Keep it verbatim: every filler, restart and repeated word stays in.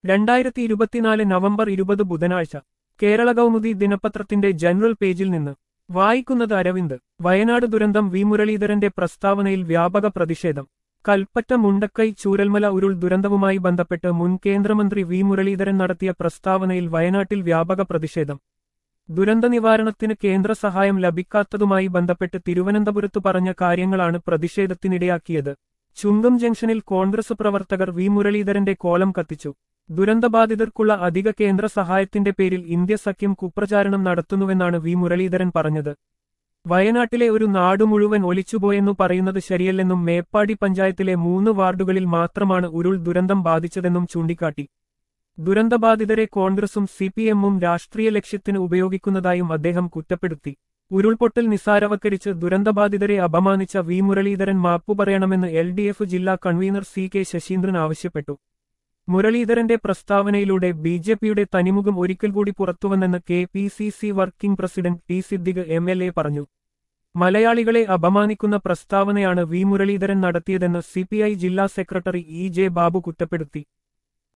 രണ്ടായിരത്തി ഇരുപത്തിനാല് നവംബർ ഇരുപത് ബുധനാഴ്ച കേരള കൗമുദി ദിനപത്രത്തിന്റെ ജനറൽ പേജിൽ നിന്ന് വായിക്കുന്നത് അരവിന്ദ്. വയനാട് ദുരന്തം വി മുരളീധരന്റെ പ്രസ്താവനയിൽ വ്യാപക പ്രതിഷേധം. കൽപ്പറ്റ മുണ്ടക്കൈ ചൂരൽമല ഉരുൾ ദുരന്തവുമായി ബന്ധപ്പെട്ട് മുൻ കേന്ദ്രമന്ത്രി വി മുരളീധരൻ നടത്തിയ പ്രസ്താവനയിൽ വയനാട്ടിൽ വ്യാപക പ്രതിഷേധം. ദുരന്ത നിവാരണത്തിന് കേന്ദ്ര സഹായം ലഭിക്കാത്തതുമായി ബന്ധപ്പെട്ട് തിരുവനന്തപുരത്തു പറഞ്ഞ കാര്യങ്ങളാണ് പ്രതിഷേധത്തിനിടയാക്കിയത്. ചുങ്കം ജംഗ്ഷനിൽ കോൺഗ്രസ് പ്രവർത്തകർ വി മുരളീധരന്റെ കോലം കത്തിച്ചു. ദുരന്തബാധിതർക്കുള്ള അധിക കേന്ദ്ര സഹായത്തിന്റെ പേരിൽ ഇന്ത്യ സഖ്യം കുപ്രചാരണം നടത്തുന്നുവെന്നാണ് വി മുരളീധരൻ പറഞ്ഞത്. വയനാട്ടിലെ ഒരു നാടു മുഴുവൻ ഒലിച്ചുപോയെന്നു പറയുന്നത് ശരിയല്ലെന്നും മേപ്പാടി പഞ്ചായത്തിലെ മൂന്ന് വാർഡുകളിൽ മാത്രമാണ് ഉരുൾ ദുരന്തം ബാധിച്ചതെന്നും ചൂണ്ടിക്കാട്ടി. ദുരന്തബാധിതരെ കോൺഗ്രസും സിപിഎമ്മും രാഷ്ട്രീയ ലക്ഷ്യത്തിന് ഉപയോഗിക്കുന്നതായും അദ്ദേഹം കുറ്റപ്പെടുത്തി. ഉരുൾപൊട്ടൽ നിസാരവൽക്കരിച്ച് ദുരന്തബാധിതരെ അപമാനിച്ച വി മുരളീധരൻ മാപ്പു പറയണമെന്ന് എൽ ഡി എഫ് ജില്ലാ കൺവീനർ സി കെ ശശീന്ദ്രൻ ആവശ്യപ്പെട്ടു. മുരളീധരന്റെ പ്രസ്താവനയിലൂടെ ബി ജെ പിയുടെ തനിമുഖം ഒരിക്കൽ കൂടി പുറത്തുവന്നെന്ന് K P C C working president T Siddique M L A പറഞ്ഞു. മലയാളികളെ അപമാനിക്കുന്ന പ്രസ്താവനയാണ് വി മുരളീധരൻ നടത്തിയതെന്ന് സി പി ഐ ജില്ലാ സെക്രട്ടറി ഇ ജെ ബാബു കുറ്റപ്പെടുത്തി.